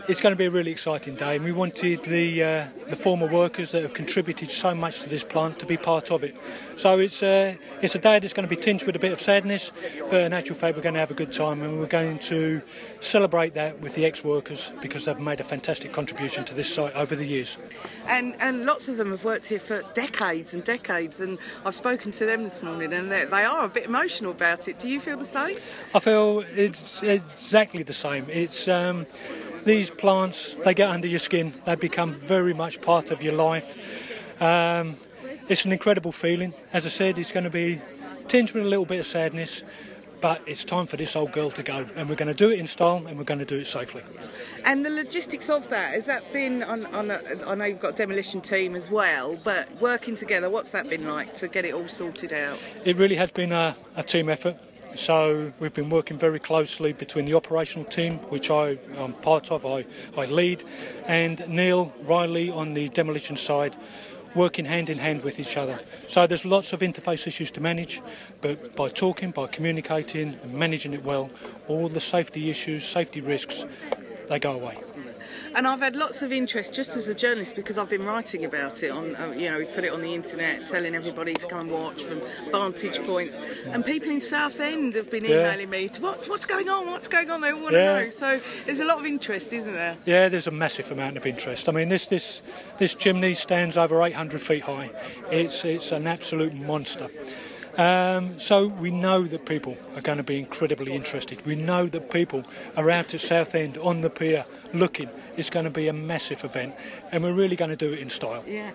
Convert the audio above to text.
It's going to be a really exciting day, and we wanted the former workers that have contributed so much to this plant to be part of it. So it's a day that's going to be tinged with a bit of sadness, but in actual fact we're going to have a good time, and we're going to celebrate that with the ex-workers because they've made a fantastic contribution to this site over the years. And lots of them have worked here for decades and decades, and I've spoken to them this morning, and they are a bit emotional about it. Do you feel the same? I feel it's exactly the same. It's these plants, they get under your skin, they become very much part of your life. It's an incredible feeling. As I said, it's going to be tinged with a little bit of sadness, but it's time for this old girl to go, and we're going to do it in style, and we're going to do it safely. And the logistics of that, has that been I know you've got a demolition team as well, but working together, what's that been like to get it all sorted out? It really has been a team effort. So we've been working very closely between the operational team, which I'm part of, I lead, and Neil Riley on the demolition side, working hand in hand with each other. So there's lots of interface issues to manage, but by talking, by communicating and managing it well, all the safety issues, safety risks, they go away. And I've had lots of interest just as a journalist because I've been writing about it on, we've put it on the internet, telling everybody to come and watch from vantage points. And people in Southend have been emailing me, what's going on? What's going on? They all want to know. So there's a lot of interest, isn't there? Yeah, there's a massive amount of interest. I mean, this chimney stands over 800 feet high. It's an absolute monster. So we know that people are going to be incredibly interested. We know that people are out at Southend on the pier looking. It's going to be a massive event, and we're really going to do it in style. Yeah,